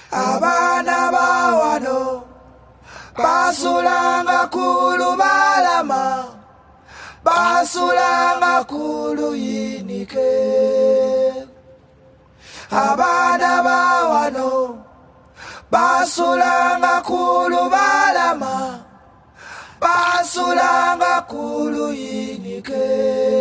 Abaana bawano basulanga kulubalama, basulanga kuluyinike. Abaana bawano basulanga kulubalama, basulanga kuluyinike.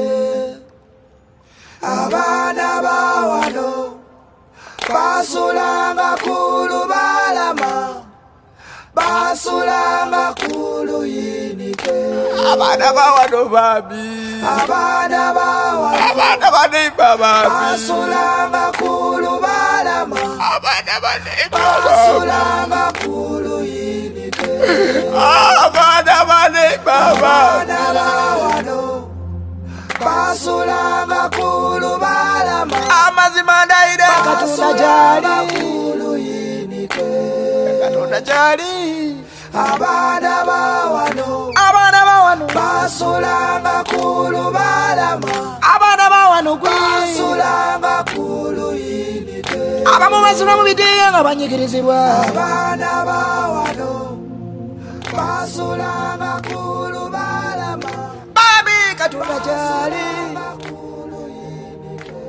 Abaana bawano basulanga kulubalama, basulanga kuluyinike. Abaana bawano babi, abaana bawano, abaana baneiba babi, basulanga kulubalama, abaana baneiba basulanga kuluyinike. abaana baneiba Abaana bawano basulanga kulubalama, amazima ndaire Katonda jali kuluyinike. Katonda jali. Abaana bawano basulanga kulubalama, Abaana bawano basulanga kuluyinike. abamu basula mu bideeya nga banyigirizibwa. Abaana bawano basulanga kulubalama, Babi Katonda jali. kuluyinike.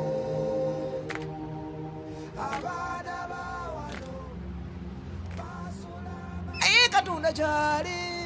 Abaana bawano basulanga Katonda jali.